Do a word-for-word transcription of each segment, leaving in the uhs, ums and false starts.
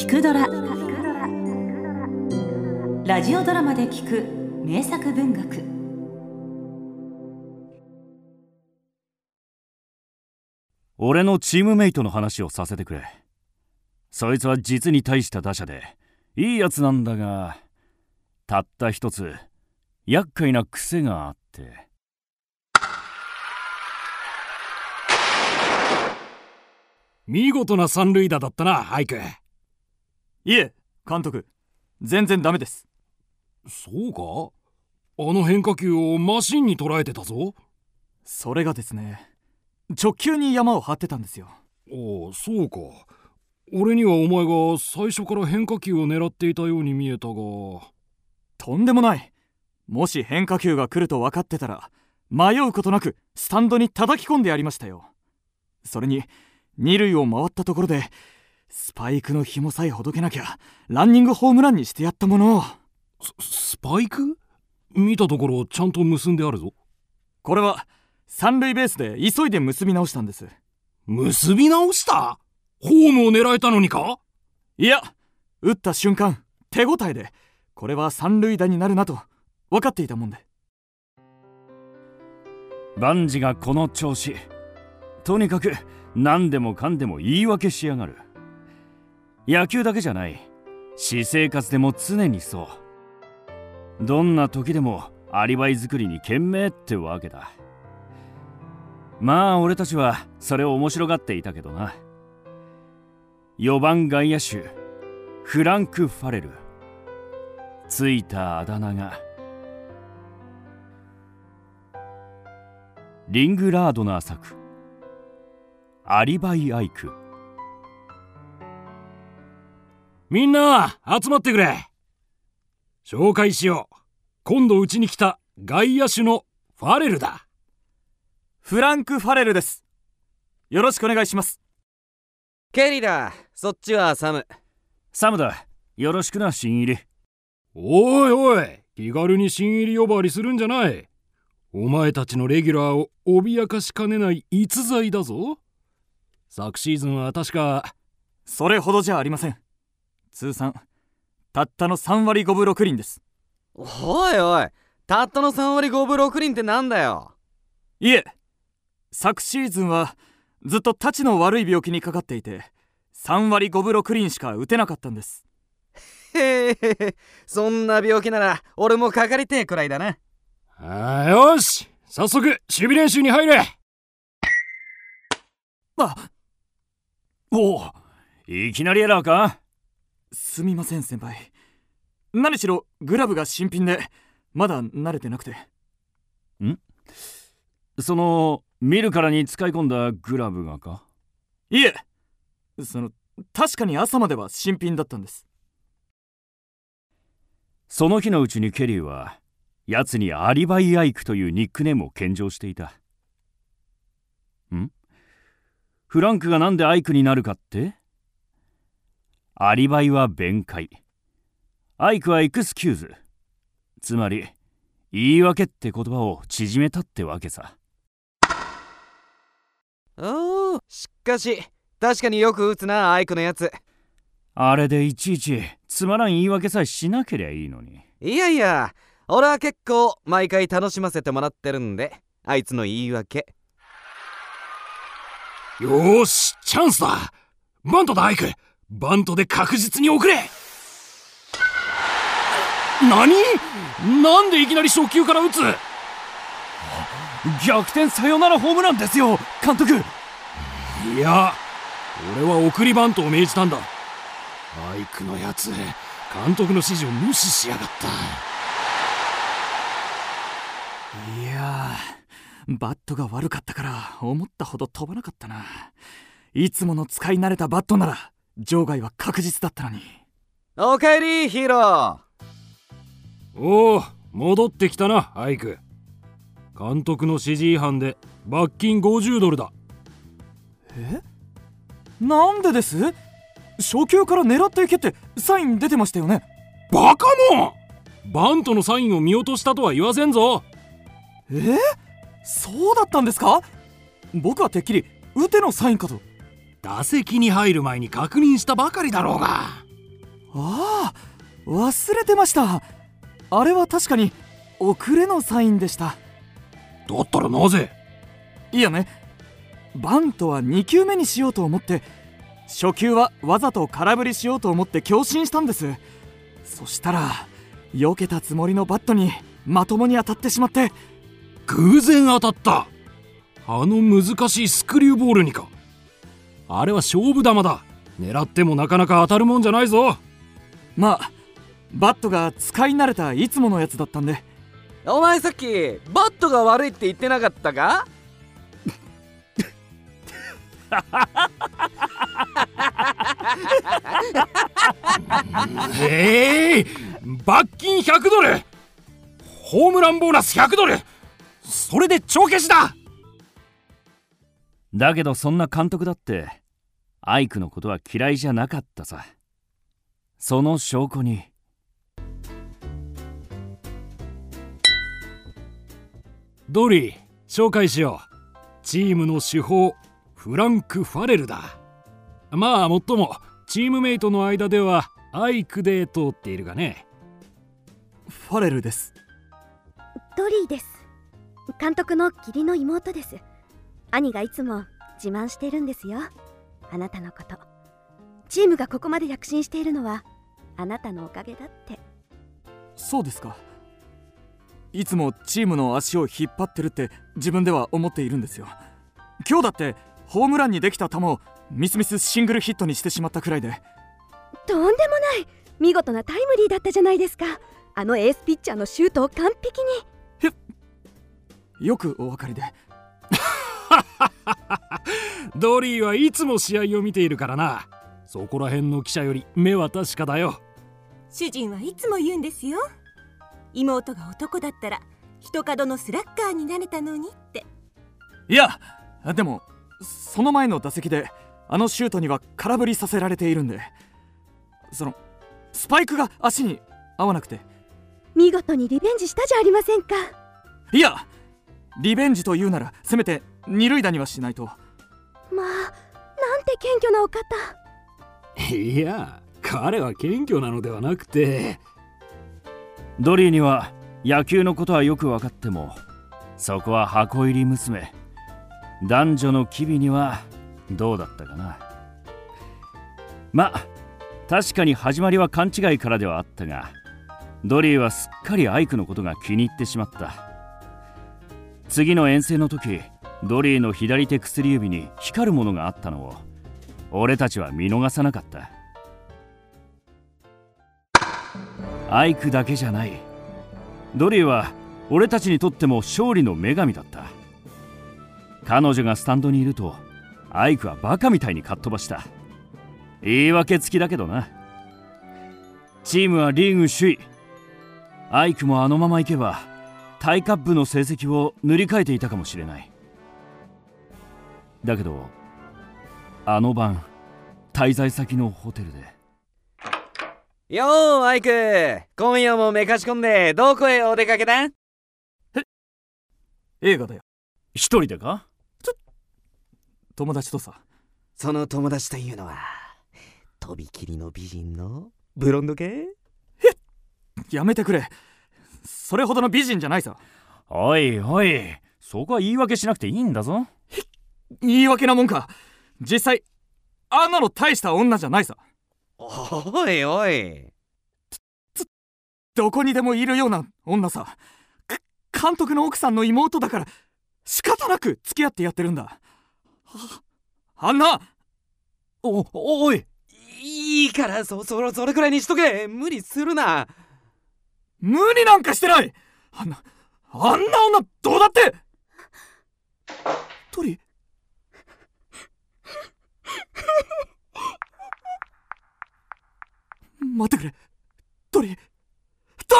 くドラ、ラジオドラマで聞く名作文学。 俺のチームメイトの話をさせてくれ。そいつは実に大した打者でいいやつなんだが、たった一つ厄介な癖があって。 見事な三塁打だったな、アイク。 いえ、監督、全然ダメです。 そうか？あの変化球をマシンに捉えてたぞ。 それがですね、直球に山を張ってたんですよ。 おお、そうか。俺にはお前が最初から変化球を狙っていたように見えたが。 とんでもない。もし変化球が来ると分かってたら、迷うことなくスタンドに叩き込んでやりましたよ。それに二塁を回ったところでスパイクの紐さえほどけなきゃランニングホームランにしてやったものを。 ス, スパイク？見たところちゃんと結んであるぞ。 これは三塁ベースで急いで結び直したんです。 結び直した？ホームを狙えたのにか？ いや、打った瞬間手応えでこれは三塁打になるなと分かっていたもんで。 万事がこの調子。とにかく何でもかんでも言い訳しやがる。野球だけじゃない、私生活でも常にそう。どんな時でもアリバイ作りに懸命ってわけだ。まあ俺たちはそれを面白がっていたけどな。よばん外野手フランク・ファレル。ついたあだ名がリングラードナー作アリバイ・アイク。 みんな集まってくれ。紹介しよう。今度うちに来た外野手のファレルだ。 フランク・ファレルです。よろしくお願いします。 ケリーだ。そっちはサム。 サムだ。よろしくな、新入り。 おいおい、気軽に新入り呼ばわりするんじゃない。お前たちのレギュラーを脅かしかねない逸材だぞ。昨シーズンは確か。 それほどじゃありません。通算たったのさんわりごぶろくりんです。 おいおい、たったのさんわりごぶろくりんってなんだよ。 いえ、昨シーズンはずっとたちの悪い病気にかかっていてさんわりごぶろくりんしか打てなかったんです。 へえ、そんな病気なら俺もかかりてえくらいだな。 ああ、よし、早速守備練習に入れ。 あ、 おお、いきなりエラーか？ すみません先輩。何しろグラブが新品でまだ慣れてなくて。 ん？その見るからに使い込んだグラブがか？ いえ、その確かに朝までは新品だったんです。 その日のうちにケリーは奴にアリバイ・アイクというニックネームを献上していた。ん？フランクがなんでアイクになるかって？アリバイは弁解、アイクはエクスキューズ、つまり言い訳って言葉を縮めたってわけさ。 おー、しかし確かによく打つな、アイクのやつ。 あれでいちいちつまらん言い訳さえしなけりゃいいのに。 いやいや、俺は結構毎回楽しませてもらってるんで、あいつの言い訳。 よーし、チャンスだ。バントだ、アイク。バントで確実に送れ。何？なんでいきなり初球から打つ？ 逆転サヨナラホームランですよ、監督。 いや、俺は送りバントを命じたんだ。アイクのやつ、監督の指示を無視しやがった。 いやー、バットが悪かったから思ったほど飛ばなかったな。いつもの使い慣れたバットなら場外は確実だったのに。 おかえり、ヒーロー。 おお、戻ってきたな、アイク。監督の指示違反で罰金ごじゅうドルだ。 え？なんでです？初球から狙っていけってサイン出てましたよね。 バカモン！バントのサインを見落としたとは言わせんぞ。 えー、そうだったんですか？僕はてっきり打てのサインかと。 打席に入る前に確認したばかりだろうが。 ああ、忘れてました。あれは確かに遅れのサインでした。 だったらなぜ？ いやね、バントはに球目にしようと思って、初球はわざと空振りしようと思って強振したんです。そしたら避けたつもりのバットにまともに当たってしまって。 偶然当たった？あの難しいスクリューボールにか？あれは勝負球だ。狙ってもなかなか当たるもんじゃないぞ。 まあバットが使い慣れたいつものやつだったんで。 お前さっきバットが悪いって言ってなかったか？ ええー、罰金ひゃくドル、ホームランボーナスひゃくドル、それで帳消しだ。 だけどそんな監督だってアイクのことは嫌いじゃなかったさ。その証拠に。 ドリー、紹介しよう。チームの主砲フランク・ファレルだ。まあもっともチームメイトの間ではアイクで通っているがね。 ファレルです。 ドリーです。監督の義理の妹です。兄がいつも自慢しているんですよ、あなたのこと。チームがここまで躍進しているのはあなたのおかげだって。 そうですか。いつもチームの足を引っ張ってるって自分では思っているんですよ。今日だってホームランにできた球をみすみすシングルヒットにしてしまったくらいで。 とんでもない、見事なタイムリーだったじゃないですか。あのエースピッチャーのシュートを完璧に。 へよくお分かりで。 ドリーはいつも試合を見ているからな。そこら辺の記者より目は確かだよ。 主人はいつも言うんですよ。妹が男だったら一角のスラッガーになれたのにって。 いやでもその前の打席であのシュートには空振りさせられているんで、そのスパイクが足に合わなくて。 見事にリベンジしたじゃありませんか。 いやリベンジというならせめて二塁打にはしないと。 まあなんて謙虚なお方。 いや彼は謙虚なのではなくて、 ドリーには野球のことはよく分かっても、そこは箱入り娘、男女の機微にはどうだったかな。まあ確かに始まりは勘違いからではあったが、ドリーはすっかりアイクのことが気に入ってしまった。次の遠征の時、ドリーの左手薬指に光るものがあったのを俺たちは見逃さなかった。アイクだけじゃない、ドリーは俺たちにとっても勝利の女神だった。彼女がスタンドにいるとアイクはバカみたいにかっ飛ばした。言い訳つきだけどな。チームはリーグ首位。アイクもあのままいけばタイカップの成績を塗り替えていたかもしれない。だけどあの晩滞在先のホテルで。 よーアイク、今夜もめかし込んでどこへお出かけだ？ え映画だよ。 一人でか？ ちょ友達とさ。 その友達というのはとびきりの美人のブロンド系？ えやめてくれ、それほどの美人じゃないさ。 おいおい、そこは言い訳しなくていいんだぞ。 言い訳なもんか。実際あんなの大した女じゃないさ。 おいおい、 どこにでもいるような女さ。監督の奥さんの妹だから仕方なく付き合ってやってるんだ。あんなおおいいいからそそそれくらいにしとけ。無理するな。 無理なんかしてない。あんなあんな女どうだってトリ待ってくれトリト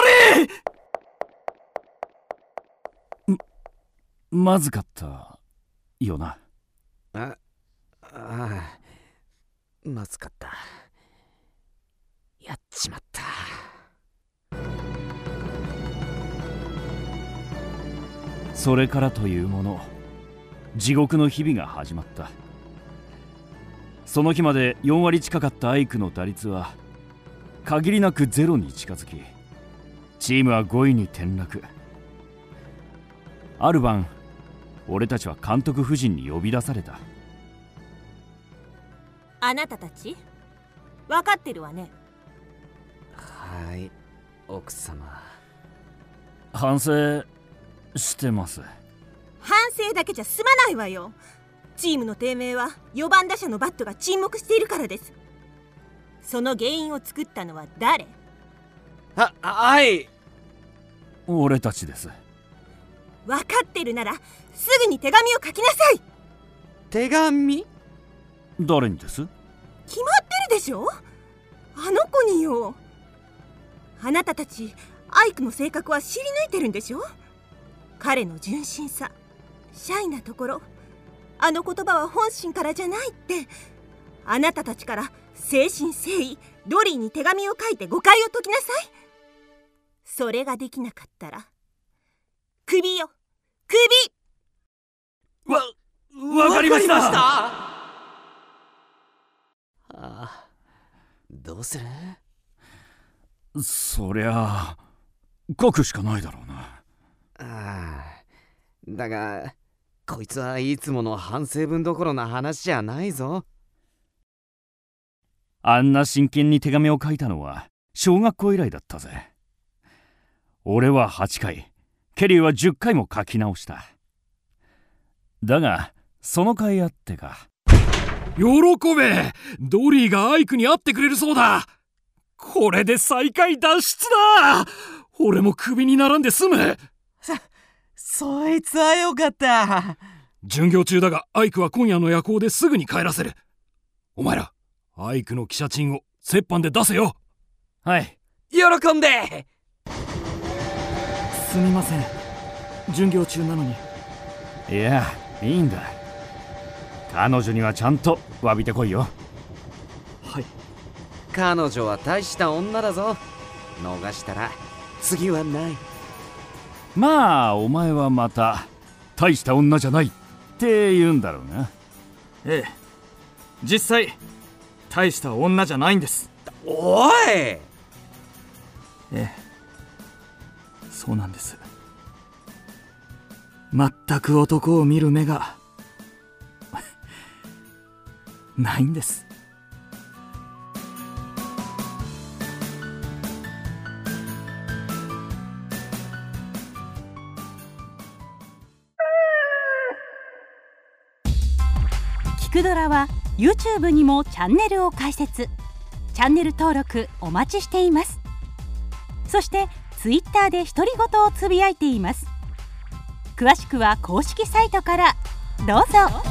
リまずかったよな。 あああ、まずかった。やっちまった。 それからというもの、地獄の日々が始まった。その日までよん割近かったアイクの打率は限りなくゼロに近づき、チームはごいに転落。ある晩、俺たちは監督夫人に呼び出された。 あなたたち分かってるわね。 はい、奥様。 反省してます。 反省だけじゃ済まないわよ。チームの低迷はよばん打者のバットが沈黙しているからです。その原因を作ったのは誰？ は、はい。 俺たちです。 分かってるならすぐに手紙を書きなさい。 手紙？ 誰にです？ 決まってるでしょ。あの子によ。あなたたちアイクの性格は知り抜いてるんでしょ。彼の純真さ、シャイなところ、あの言葉は本心からじゃないって。あなたたちから誠心誠意ドリーに手紙を書いて誤解を解きなさい。それができなかったらクビよ、クビ。 わ、わかりました。 ああ、どうする？ そりゃあ書くしかないだろうな。 ああ、だがこいつはいつもの反省文どころの話じゃないぞ。 あんな真剣に手紙を書いたのは小学校以来だったぜ。俺ははちかい、ケリーはじゅっかいも書き直した。だがその甲斐あってか。 喜べ！ドリーがアイクに会ってくれるそうだ。これで最下位脱出だ。俺もクビにならんで済む。 そ、そいつはよかった。 巡業中だがアイクは今夜の夜行ですぐに帰らせる。お前らアイクの記者陳を折半で出せよ。 はい、 喜んで。 すみません、巡業中なのに。 いや、いいんだ。彼女にはちゃんと詫びてこいよ。 はい。 彼女は大した女だぞ。逃したら次はない。 まあお前はまた大した女じゃないって言うんだろうな。 ええ、実際大した女じゃないんです。 おい。 ええ、そうなんです。全く男を見る目がないんです。 キクドラは YouTube にもチャンネルを開設。チャンネル登録お待ちしています。そして Twitter で独り言をつぶやいています。詳しくは公式サイトからどうぞ。